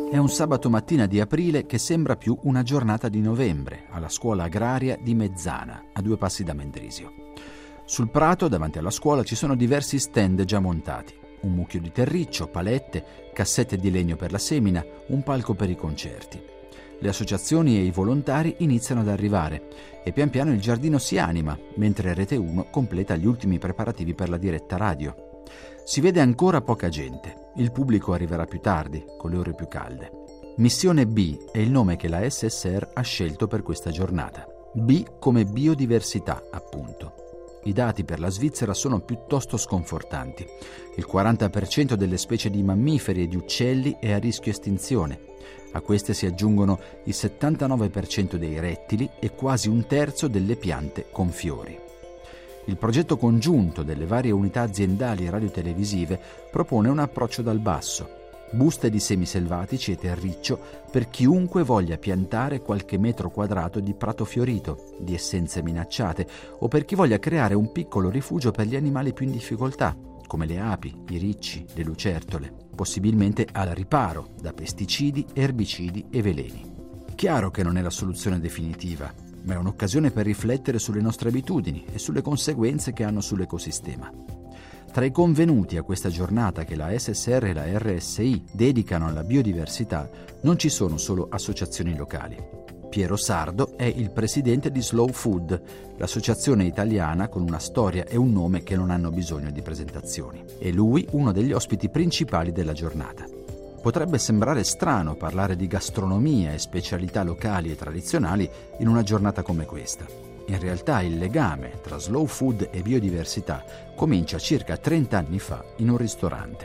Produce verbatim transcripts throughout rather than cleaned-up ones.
È un sabato mattina di aprile che sembra più una giornata di novembre, alla scuola agraria di Mezzana, a due passi da Mendrisio. Sul prato, davanti alla scuola, ci sono diversi stand già montati. Un mucchio di terriccio, palette, cassette di legno per la semina, un palco per i concerti. Le associazioni e i volontari iniziano ad arrivare e pian piano il giardino si anima, mentre Rete uno completa gli ultimi preparativi per la diretta radio. Si vede ancora poca gente. Il pubblico arriverà più tardi, con le ore più calde. Missione B è il nome che la S S R ha scelto per questa giornata. B come biodiversità, appunto. I dati per la Svizzera sono piuttosto sconfortanti. Il quaranta per cento delle specie di mammiferi e di uccelli è a rischio estinzione. A queste si aggiungono il settantanove per cento dei rettili e quasi un terzo delle piante con fiori. Il progetto congiunto delle varie unità aziendali e radiotelevisive propone un approccio dal basso, buste di semi selvatici e terriccio per chiunque voglia piantare qualche metro quadrato di prato fiorito, di essenze minacciate, o per chi voglia creare un piccolo rifugio per gli animali più in difficoltà, come le api, i ricci, le lucertole, possibilmente al riparo da pesticidi, erbicidi e veleni. Chiaro che non è la soluzione definitiva, ma è un'occasione per riflettere sulle nostre abitudini e sulle conseguenze che hanno sull'ecosistema. Tra i convenuti a questa giornata che la S S R e la R S I dedicano alla biodiversità non ci sono solo associazioni locali. Piero Sardo è il presidente di Slow Food, l'associazione italiana con una storia e un nome che non hanno bisogno di presentazioni. E lui uno degli ospiti principali della giornata. Potrebbe sembrare strano parlare di gastronomia e specialità locali e tradizionali in una giornata come questa. In realtà il legame tra slow food e biodiversità comincia circa trenta anni fa in un ristorante.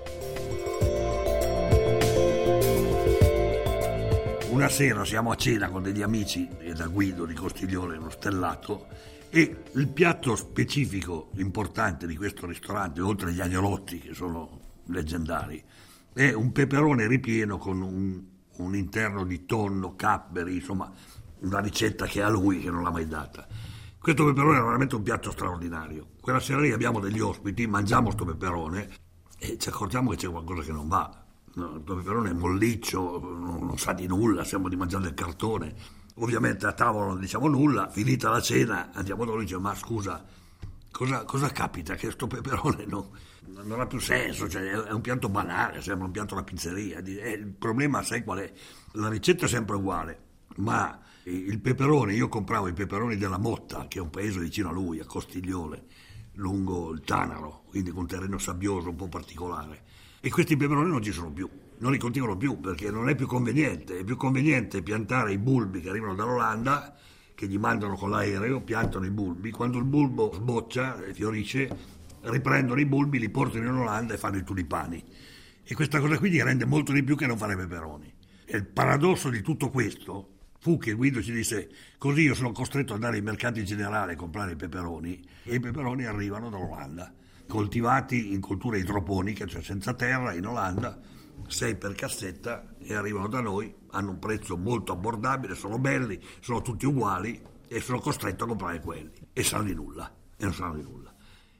Una sera siamo a cena con degli amici e da Guido di Costigliole, uno stellato, e il piatto specifico importante di questo ristorante, oltre agli agnolotti che sono leggendari, è un peperone ripieno con un, un interno di tonno, capperi, insomma una ricetta che ha lui, che non l'ha mai data. Questo peperone è veramente un piatto straordinario. Quella sera lì abbiamo degli ospiti, mangiamo sto peperone e ci accorgiamo che c'è qualcosa che non va. No, il peperone è molliccio, non, non sa di nulla, stiamo di mangiare del cartone. Ovviamente a tavola non diciamo nulla, finita la cena andiamo da lui e diciamo: ma scusa, cosa, cosa capita che sto peperone no, non ha più senso, cioè è un piatto banale, sembra un piatto da pizzeria. E il problema, sai qual è? La ricetta è sempre uguale, ma il peperone, io compravo i peperoni della Motta, che è un paese vicino a lui, a Costigliole, lungo il Tanaro, quindi con un terreno sabbioso un po' particolare, e questi peperoni non ci sono più, non li coltivano più perché non è più conveniente. È più conveniente piantare i bulbi che arrivano dall'Olanda, che gli mandano con l'aereo, piantano i bulbi, quando il bulbo sboccia e fiorisce riprendono i bulbi, li portano in Olanda e fanno i tulipani, e questa cosa qui gli rende molto di più che non fare peperoni. E il paradosso di tutto questo fu che Guido ci disse: così io sono costretto ad andare ai mercati generali a comprare i peperoni, e i peperoni arrivano dall'Olanda, coltivati in coltura idroponica, cioè senza terra, in Olanda, sei per cassetta, e arrivano da noi, hanno un prezzo molto abbordabile, sono belli, sono tutti uguali, e sono costretto a comprare quelli, e sanno di nulla, e non sanno di nulla.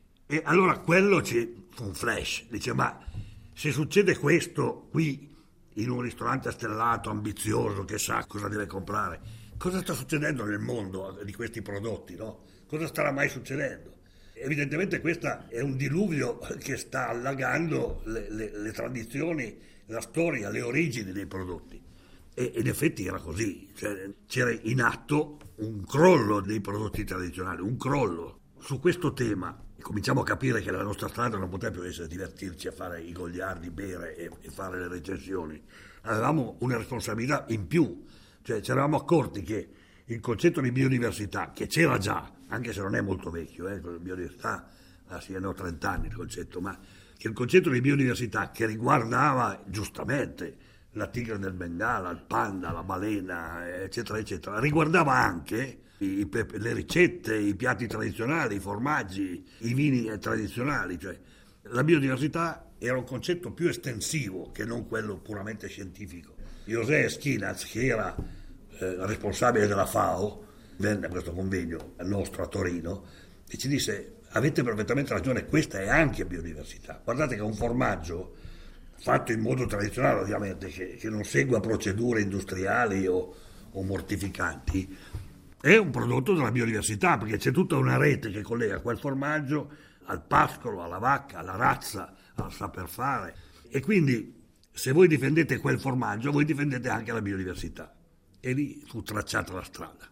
E allora quello ci fu un flash, dice: ma se succede questo qui in un ristorante stellato, ambizioso, che sa cosa deve comprare, cosa sta succedendo nel mondo di questi prodotti, no? Cosa starà mai succedendo? Evidentemente questo è un diluvio che sta allagando le, le, le tradizioni, la storia, le origini dei prodotti. E in effetti era così, cioè, c'era in atto un crollo dei prodotti tradizionali, un crollo. Su questo tema cominciamo a capire che la nostra strada non poteva più essere divertirci a fare i goliardi, bere e, e fare le recensioni. Avevamo una responsabilità in più, cioè ci eravamo accorti che il concetto di biodiversità, che c'era già, anche se non è molto vecchio, eh, con la biodiversità ah, sì, hanno trenta anni il concetto, ma che il concetto di biodiversità che riguardava giustamente la tigre del Bengala, il panda, la balena, eccetera, eccetera, riguardava anche i, le ricette, i piatti tradizionali, i formaggi, i vini tradizionali, cioè la biodiversità era un concetto più estensivo che non quello puramente scientifico. José Esquinaz, che era eh, responsabile della FAO, venne a questo convegno nostro a Torino e ci disse: avete perfettamente ragione, questa è anche biodiversità. Guardate che un formaggio fatto in modo tradizionale ovviamente, che, che non segua procedure industriali o, o mortificanti, è un prodotto della biodiversità, perché c'è tutta una rete che collega quel formaggio al pascolo, alla vacca, alla razza, al saper fare. E quindi se voi difendete quel formaggio, voi difendete anche la biodiversità. E lì fu tracciata la strada.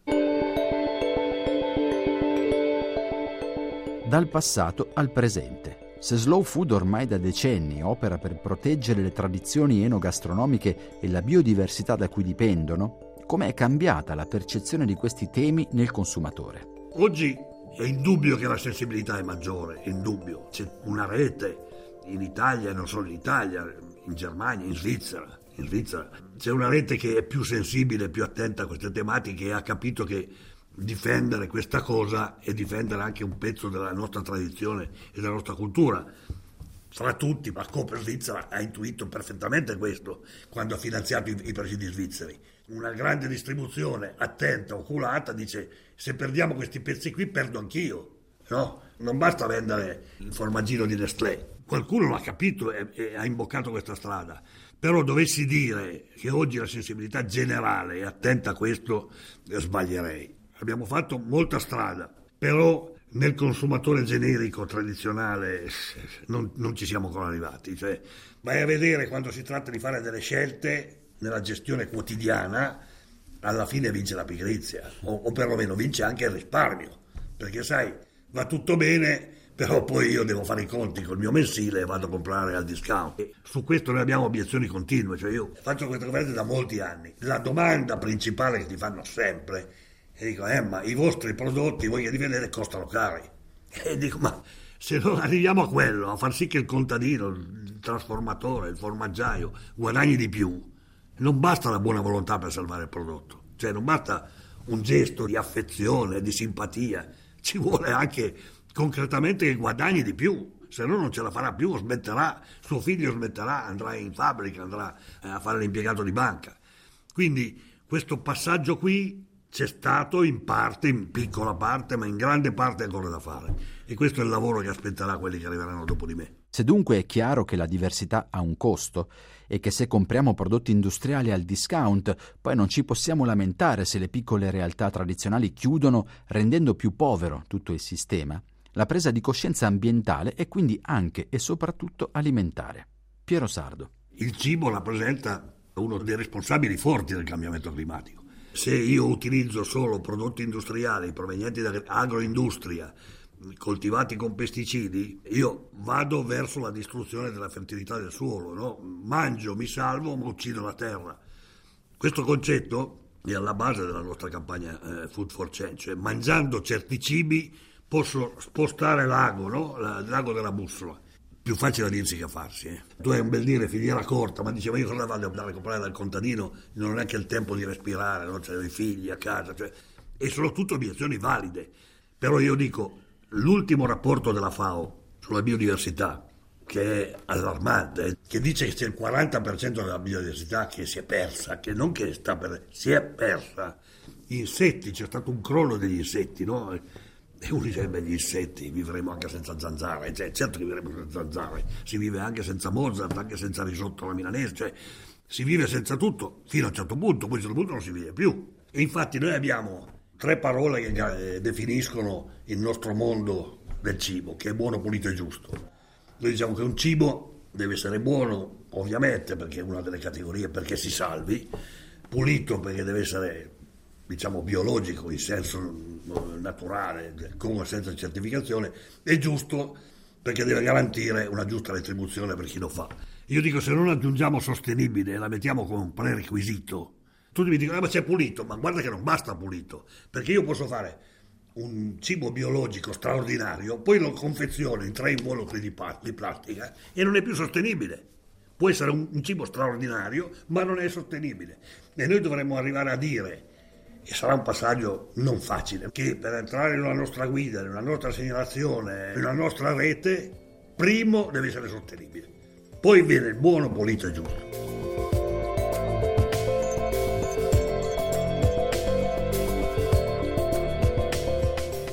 Dal passato al presente. Se Slow Food ormai da decenni opera per proteggere le tradizioni enogastronomiche e la biodiversità da cui dipendono, com'è cambiata la percezione di questi temi nel consumatore? Oggi è indubbio che la sensibilità è maggiore, è indubbio. C'è una rete in Italia, e non solo in Italia, in Germania, in Svizzera. In Svizzera c'è una rete che è più sensibile, più attenta a queste tematiche e ha capito che difendere questa cosa e difendere anche un pezzo della nostra tradizione e della nostra cultura. Fra tutti, la Coop Svizzera ha intuito perfettamente questo quando ha finanziato i, i presidi svizzeri. Una grande distribuzione attenta, oculata, dice: se perdiamo questi pezzi qui perdo anch'io. No, non basta vendere il formaggino di Nestlé. Qualcuno l'ha capito e, e ha imboccato questa strada. Però dovessi dire che oggi la sensibilità generale è attenta a questo, sbaglierei. Abbiamo fatto molta strada, però nel consumatore generico tradizionale non, non ci siamo ancora arrivati. Cioè, vai a vedere quando si tratta di fare delle scelte nella gestione quotidiana, alla fine vince la pigrizia, o, o perlomeno vince anche il risparmio, perché sai, va tutto bene, però poi io devo fare i conti col mio mensile e vado a comprare al discount. E su questo noi abbiamo obiezioni continue, cioè io faccio queste cose da molti anni. La domanda principale che ti fanno sempre, e dico: eh ma i vostri prodotti, voi che li vedete, costano cari. E dico: ma se non arriviamo a quello, a far sì che il contadino, il trasformatore, il formaggiaio guadagni di più, non basta la buona volontà per salvare il prodotto, cioè non basta un gesto di affezione, di simpatia, ci vuole anche concretamente che guadagni di più, se no non ce la farà più, smetterà, suo figlio smetterà, andrà in fabbrica, andrà a fare l'impiegato di banca. Quindi questo passaggio qui c'è stato in parte, in piccola parte, ma in grande parte ancora da fare. E questo è il lavoro che aspetterà quelli che arriveranno dopo di me. Se dunque è chiaro che la diversità ha un costo e che se compriamo prodotti industriali al discount, poi non ci possiamo lamentare se le piccole realtà tradizionali chiudono, rendendo più povero tutto il sistema, la presa di coscienza ambientale è quindi anche e soprattutto alimentare. Piero Sardo. Il cibo rappresenta uno dei responsabili forti del cambiamento climatico. Se io utilizzo solo prodotti industriali provenienti dall'agroindustria, coltivati con pesticidi, io vado verso la distruzione della fertilità del suolo, no? Mangio, mi salvo, ma uccido la terra. Questo concetto è alla base della nostra campagna eh, Food for Change, cioè mangiando certi cibi posso spostare l'ago, no? L'ago della bussola. Più facile a dirsi che a farsi. Eh. Tu hai un bel dire filiera corta, ma diceva: io cosa vado a andare a comprare dal contadino? Non ho neanche il tempo di respirare, no? C'è i figli a casa, cioè... e sono tutte obiezioni valide. Però io dico, l'ultimo rapporto della FAO sulla biodiversità, che è allarmante, eh, che dice che c'è il quaranta per cento della biodiversità che si è persa, che non che sta per... si è persa. Gli insetti, c'è stato un crollo degli insetti, no? E uno dice: beh, gli insetti, vivremo anche senza zanzare. Cioè, certo che vivremo senza zanzare, si vive anche senza Mozart, anche senza risotto alla milanese, cioè si vive senza tutto fino a un certo punto, poi a un certo punto non si vive più. E infatti noi abbiamo tre parole che definiscono il nostro mondo del cibo, che è buono, pulito e giusto. Noi diciamo che un cibo deve essere buono, ovviamente, perché è una delle categorie perché si salvi, pulito perché deve essere, diciamo, biologico in senso naturale, con o senza certificazione, e giusto perché deve garantire una giusta retribuzione per chi lo fa. Io dico, se non aggiungiamo sostenibile e la mettiamo come un prerequisito, tutti mi dicono: eh, ma c'è pulito, ma guarda che non basta pulito, perché io posso fare un cibo biologico straordinario, poi lo confeziono in tre involucri di, pa- di plastica e non è più sostenibile. Può essere un, un cibo straordinario, ma non è sostenibile. E noi dovremmo arrivare a dire, e sarà un passaggio non facile, che per entrare in una nostra guida, in una nostra segnalazione, in una nostra rete, primo deve essere sostenibile, poi viene il buono, pulito e giusto.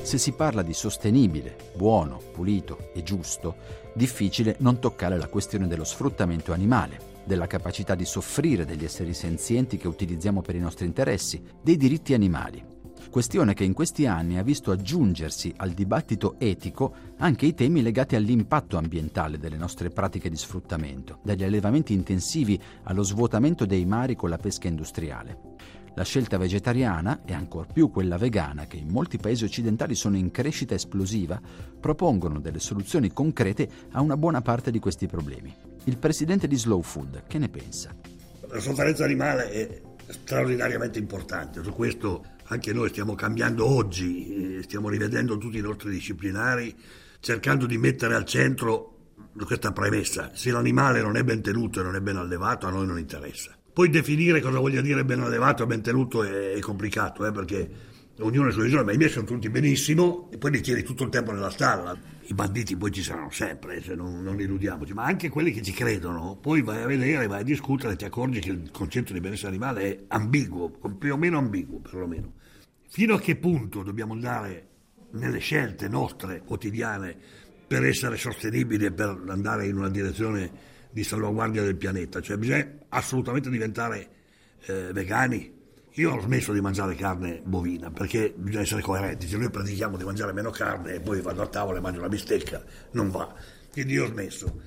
Se si parla di sostenibile, buono, pulito e giusto, difficile non toccare la questione dello sfruttamento animale, della capacità di soffrire degli esseri senzienti che utilizziamo per i nostri interessi, dei diritti animali. Questione che in questi anni ha visto aggiungersi al dibattito etico anche i temi legati all'impatto ambientale delle nostre pratiche di sfruttamento, dagli allevamenti intensivi allo svuotamento dei mari con la pesca industriale. La scelta vegetariana, e ancor più quella vegana, che in molti paesi occidentali sono in crescita esplosiva, propongono delle soluzioni concrete a una buona parte di questi problemi. Il presidente di Slow Food, che ne pensa? La sofferenza animale è straordinariamente importante, su questo anche noi stiamo cambiando oggi, stiamo rivedendo tutti i nostri disciplinari, cercando di mettere al centro questa premessa: se l'animale non è ben tenuto e non è ben allevato, a noi non interessa. Poi definire cosa voglia dire ben allevato e ben tenuto è, è complicato, eh, perché ognuno ha le sue visioni, ma i miei sono tutti benissimo e poi li tieni tutto il tempo nella stalla. I banditi poi ci saranno sempre, se non, non illudiamoci, ma anche quelli che ci credono. Poi vai a vedere, vai a discutere e ti accorgi che il concetto di benessere animale è ambiguo, più o meno ambiguo perlomeno. Fino a che punto dobbiamo andare nelle scelte nostre quotidiane per essere sostenibili e per andare in una direzione di salvaguardia del pianeta? Cioè bisogna assolutamente diventare eh, vegani. Io ho smesso di mangiare carne bovina perché bisogna essere coerenti. Se noi predichiamo di mangiare meno carne e poi vado a tavola e mangio la bistecca, non va. Quindi io ho smesso.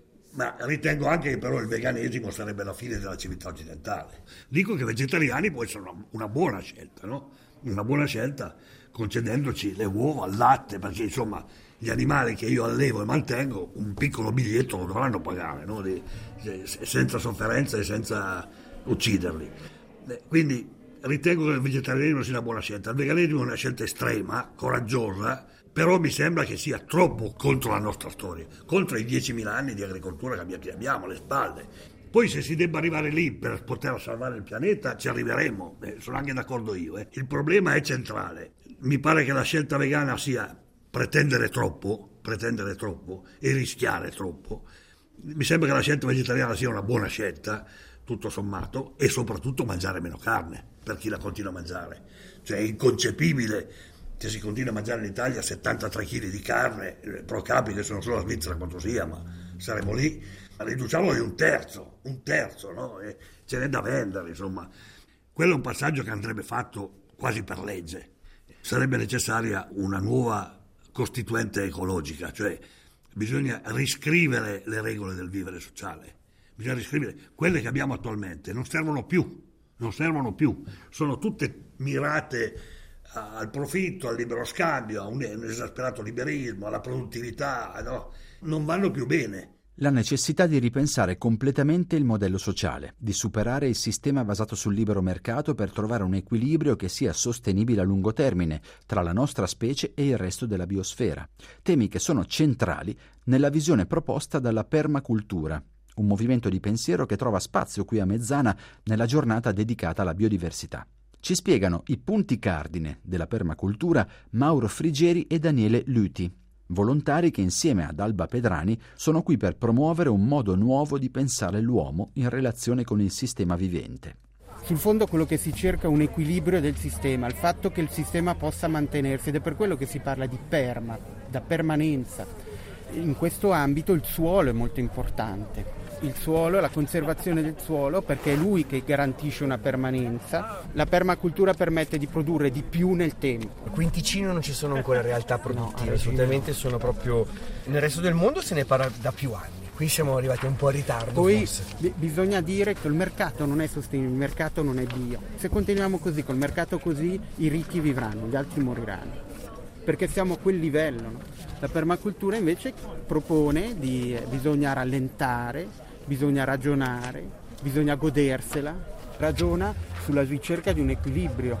Ma ritengo anche che però il veganesimo sarebbe la fine della civiltà occidentale. Dico che vegetariani può essere una, una buona scelta, no? Una buona scelta concedendoci le uova, il latte, perché insomma gli animali che io allevo e mantengo un piccolo biglietto lo dovranno pagare, no? Di, senza sofferenza e senza ucciderli. Quindi ritengo che il vegetarianismo sia una buona scelta. Il veganesimo è una scelta estrema, coraggiosa, però mi sembra che sia troppo contro la nostra storia, contro i diecimila anni di agricoltura che abbiamo alle spalle. Poi se si debba arrivare lì per poter salvare il pianeta ci arriveremo, eh, sono anche d'accordo io. Eh. Il problema è centrale. Mi pare che la scelta vegana sia pretendere troppo, pretendere troppo e rischiare troppo. Mi sembra che la scelta vegetariana sia una buona scelta, tutto sommato, e soprattutto mangiare meno carne per chi la continua a mangiare. Cioè è inconcepibile che si continua a mangiare in Italia settantatré chili di carne pro capite, sono solo a Svizzera quanto sia, ma saremo lì, riduciamolo di un terzo, un terzo, no? E ce n'è da vendere, insomma. Quello è un passaggio che andrebbe fatto quasi per legge. Sarebbe necessaria una nuova costituente ecologica, cioè bisogna riscrivere le regole del vivere sociale. Bisogna riscrivere quelle che abbiamo attualmente, non servono più, non servono più, sono tutte mirate al profitto, al libero scambio, a un, un esasperato liberismo, alla produttività, no? Non vanno più bene. La necessità di ripensare completamente il modello sociale, di superare il sistema basato sul libero mercato per trovare un equilibrio che sia sostenibile a lungo termine tra la nostra specie e il resto della biosfera. Temi che sono centrali nella visione proposta dalla permacultura, un movimento di pensiero che trova spazio qui a Mezzana nella giornata dedicata alla biodiversità. Ci spiegano i punti cardine della permacultura Mauro Frigeri e Daniele Luti, volontari che insieme ad Alba Pedrani sono qui per promuovere un modo nuovo di pensare l'uomo in relazione con il sistema vivente. Sul fondo quello che si cerca è un equilibrio del sistema, il fatto che il sistema possa mantenersi, ed è per quello che si parla di perma, da permanenza. In questo ambito il suolo è molto importante. Il suolo, la conservazione del suolo, perché è lui che garantisce una permanenza. La permacultura permette di produrre di più nel tempo. Qui in Ticino non ci sono ancora realtà produttive, no, assolutamente sono proprio... Nel resto del mondo se ne parla da più anni. Qui siamo arrivati un po' in ritardo. Poi forse. b- bisogna dire che il mercato non è sostenibile, il mercato non è bio. Se continuiamo così, col mercato così, i ricchi vivranno, gli altri moriranno. Perché siamo a quel livello, no? La permacultura invece propone di eh, bisogna rallentare, bisogna ragionare, bisogna godersela, ragiona sulla ricerca di un equilibrio.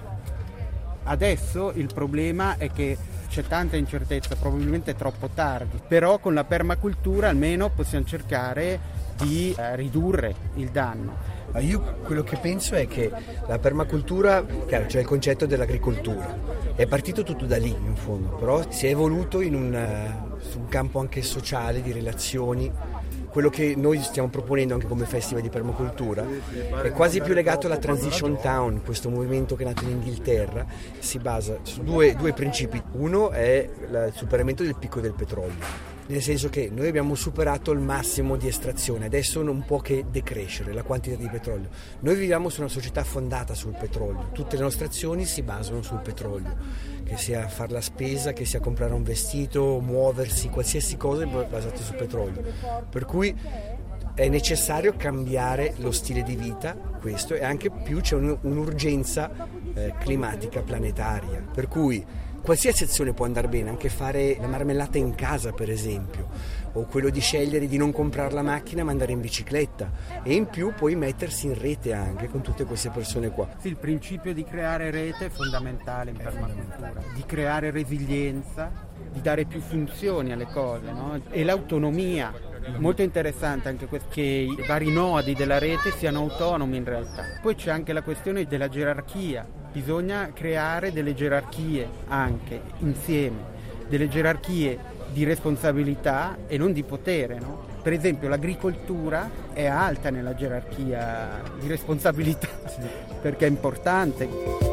Adesso il problema è che c'è tanta incertezza, probabilmente è troppo tardi, però con la permacultura almeno possiamo cercare di eh, ridurre il danno. Io quello che penso è che la permacultura, chiaro, c'è il concetto dell'agricoltura, è partito tutto da lì in fondo, però si è evoluto in un, uh, su un campo anche sociale, di relazioni, quello che noi stiamo proponendo anche come festival di permacultura è quasi più legato alla Transition Town, questo movimento che è nato in Inghilterra, si basa su due, due principi. Uno è il superamento del picco del petrolio, nel senso che noi abbiamo superato il massimo di estrazione, adesso non può che decrescere la quantità di petrolio. Noi viviamo su una società fondata sul petrolio, tutte le nostre azioni si basano sul petrolio, che sia fare la spesa, che sia comprare un vestito, muoversi, qualsiasi cosa è basata sul petrolio. Per cui è necessario cambiare lo stile di vita, questo, e anche più c'è un, un'urgenza eh, climatica planetaria, per cui qualsiasi azione può andare bene, anche fare la marmellata in casa per esempio, o quello di scegliere di non comprare la macchina ma andare in bicicletta, e in più poi mettersi in rete anche con tutte queste persone qua. Sì, il principio di creare rete è fondamentale in permacultura, di creare resilienza, di dare più funzioni alle cose, no? E l'autonomia. Molto interessante anche questo, che i vari nodi della rete siano autonomi in realtà. Poi c'è anche la questione della gerarchia, bisogna creare delle gerarchie anche insieme, delle gerarchie di responsabilità e non di potere, no? Per esempio l'agricoltura è alta nella gerarchia di responsabilità perché è importante.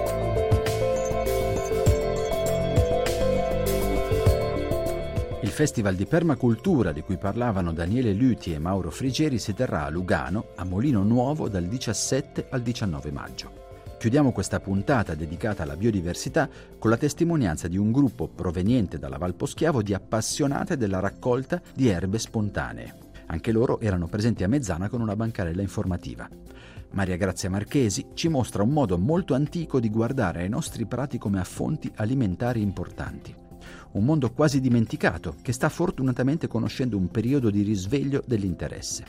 Il Festival di Permacultura di cui parlavano Daniele Luti e Mauro Frigeri si terrà a Lugano, a Molino Nuovo, dal diciassette al diciannove maggio. Chiudiamo questa puntata dedicata alla biodiversità con la testimonianza di un gruppo proveniente dalla Val Poschiavo di appassionate della raccolta di erbe spontanee. Anche loro erano presenti a Mezzana con una bancarella informativa. Maria Grazia Marchesi ci mostra un modo molto antico di guardare ai nostri prati come a fonti alimentari importanti. Un mondo quasi dimenticato che sta fortunatamente conoscendo un periodo di risveglio dell'interesse.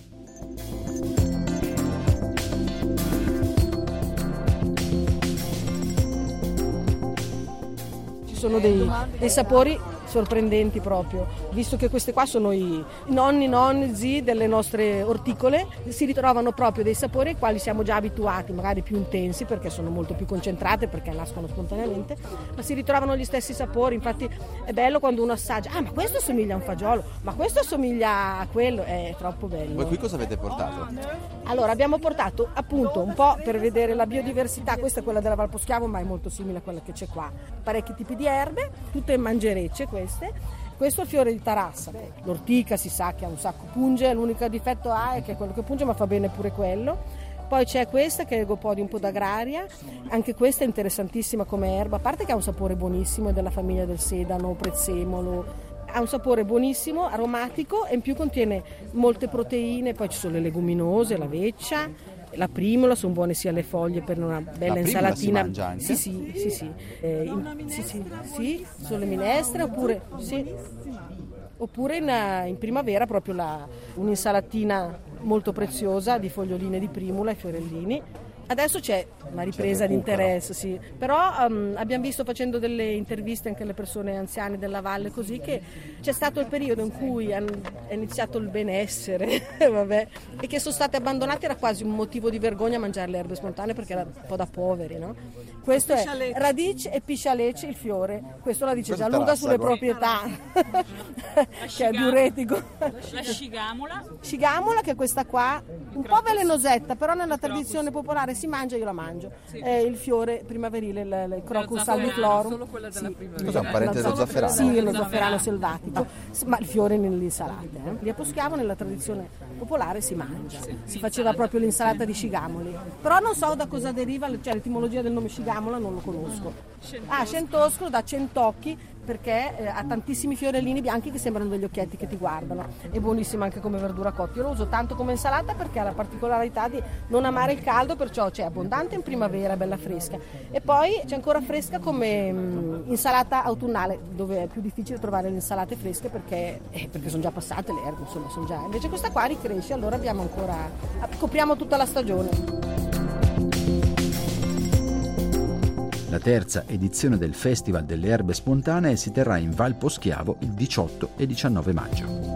Ci sono dei, dei sapori sorprendenti proprio, visto che queste qua sono i nonni, nonni, zii delle nostre orticole, si ritrovano proprio dei sapori ai quali siamo già abituati, magari più intensi perché sono molto più concentrate, perché nascono spontaneamente, ma si ritrovano gli stessi sapori. Infatti è bello quando uno assaggia, ah ma questo assomiglia a un fagiolo, ma questo assomiglia a quello, è troppo bello. Voi qui cosa avete portato? Allora abbiamo portato appunto un po' per vedere la biodiversità, questa è quella della Val Poschiavo ma è molto simile a quella che c'è qua, parecchi tipi di erbe, tutte mangerecce queste. Questo è il fiore di Tarassa, l'ortica si sa che ha un sacco punge, l'unico difetto ha è che è quello che punge ma fa bene pure quello. Poi c'è questa che è il Gopodium podagraria, anche questa è interessantissima come erba, a parte che ha un sapore buonissimo, è della famiglia del sedano, prezzemolo, ha un sapore buonissimo, aromatico e in più contiene molte proteine, poi ci sono le leguminose, la veccia, la primola, sono buone sia le foglie per una bella la insalatina. Si mangia anche? Sì, sì, sì, sì. Eh, in, sì, sì, sì, sono le minestre oppure sì, oppure in, in primavera proprio la, un'insalatina molto preziosa di foglioline di primula e fiorellini. Adesso c'è una ripresa di interesse, sì. Però um, abbiamo visto facendo delle interviste anche alle persone anziane della valle così che c'è stato il periodo in cui è iniziato il benessere vabbè, e che sono state abbandonate, era quasi un motivo di vergogna mangiare le erbe spontanee perché era un po' da poveri, no? Questo è radice e piscialece, il fiore, questo la dice già lunga sulle proprietà che è diuretico. La scigamola. Scigamola che è questa qua, un po' velenosetta, però nella tradizione popolare si mangia, io la mangio. Sì. È il fiore primaverile, il, il Crocus albiflorum. Solo quella della primavera. Cos'è, un parente dello zafferano? Sì, lo zafferano selvatico, ma il fiore nell'insalata. Eh. Lì a Poschiavo nella tradizione popolare si mangia. Sì. Si faceva proprio l'insalata di scigamoli. Però non so da cosa deriva, cioè l'etimologia del nome scigamola non lo conosco. Ah, centoscolo da centocchi, perché eh, ha tantissimi fiorellini bianchi che sembrano degli occhietti che ti guardano. È buonissima anche come verdura cotta. Io lo uso tanto come insalata perché ha la particolarità di non amare il caldo, perciò c'è abbondante in primavera, bella fresca. E poi c'è ancora fresca come mh, insalata autunnale, dove è più difficile trovare le insalate fresche perché, eh, perché sono già passate le erbe, insomma, sono già. Invece questa qua ricresce, allora abbiamo ancora, copriamo tutta la stagione. La terza edizione del Festival delle Erbe Spontanee si terrà in Val Poschiavo il diciotto e diciannove maggio.